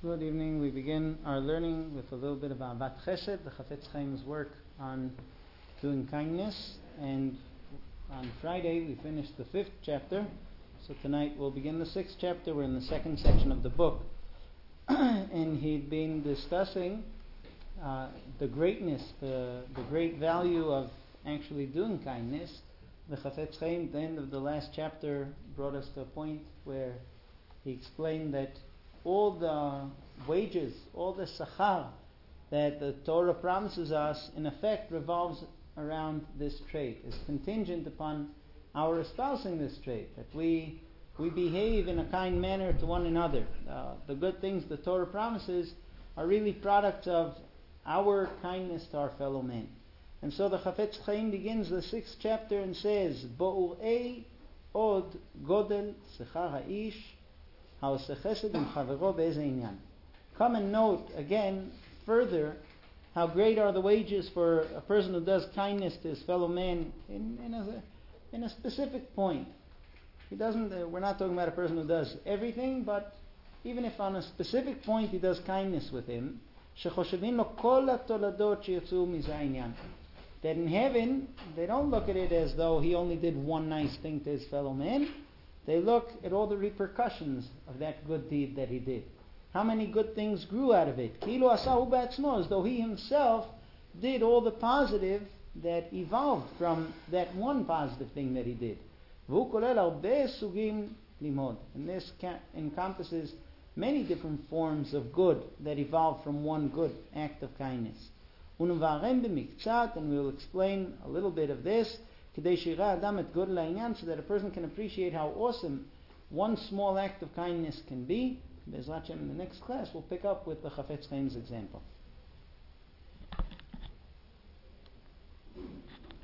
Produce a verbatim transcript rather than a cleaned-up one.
Good evening. We begin our learning with a little bit of Ahavat Chesed, the Chafetz Chaim's work on doing kindness. And on Friday we finished the fifth chapter. So tonight we'll begin the sixth chapter. We're in the second section of the book. And he'd been discussing uh, the greatness, the, the great value of actually doing kindness. The Chafetz Chaim, at the end of the last chapter, brought us to a point where he explained that all the wages, all the sachar that the Torah promises us, in effect revolves around this trait, is contingent upon our espousing this trait, that we we behave in a kind manner to one another. Uh, the good things the Torah promises are really products of our kindness to our fellow men. And so the Chafetz Chaim begins the sixth chapter and says, Bo'urei od godel sechar ha'ish Come and note again further how great are the wages for a person who does kindness to his fellow man in, in, a, in a specific point. He doesn't. Uh, we're not talking about a person who does everything, but even if on a specific point he does kindness with him, that in heaven they don't look at it as though he only did one nice thing to his fellow man. They look at all the repercussions of that good deed that he did. How many good things grew out of it? As though he himself did all the positive that evolved from that one positive thing that he did. And this encompasses many different forms of good that evolved from one good act of kindness. And we will explain a little bit of this, so that a person can appreciate how awesome one small act of kindness can be. Be'ezrat Hashem, in the next class we'll pick up with the Chafetz Chaim's example.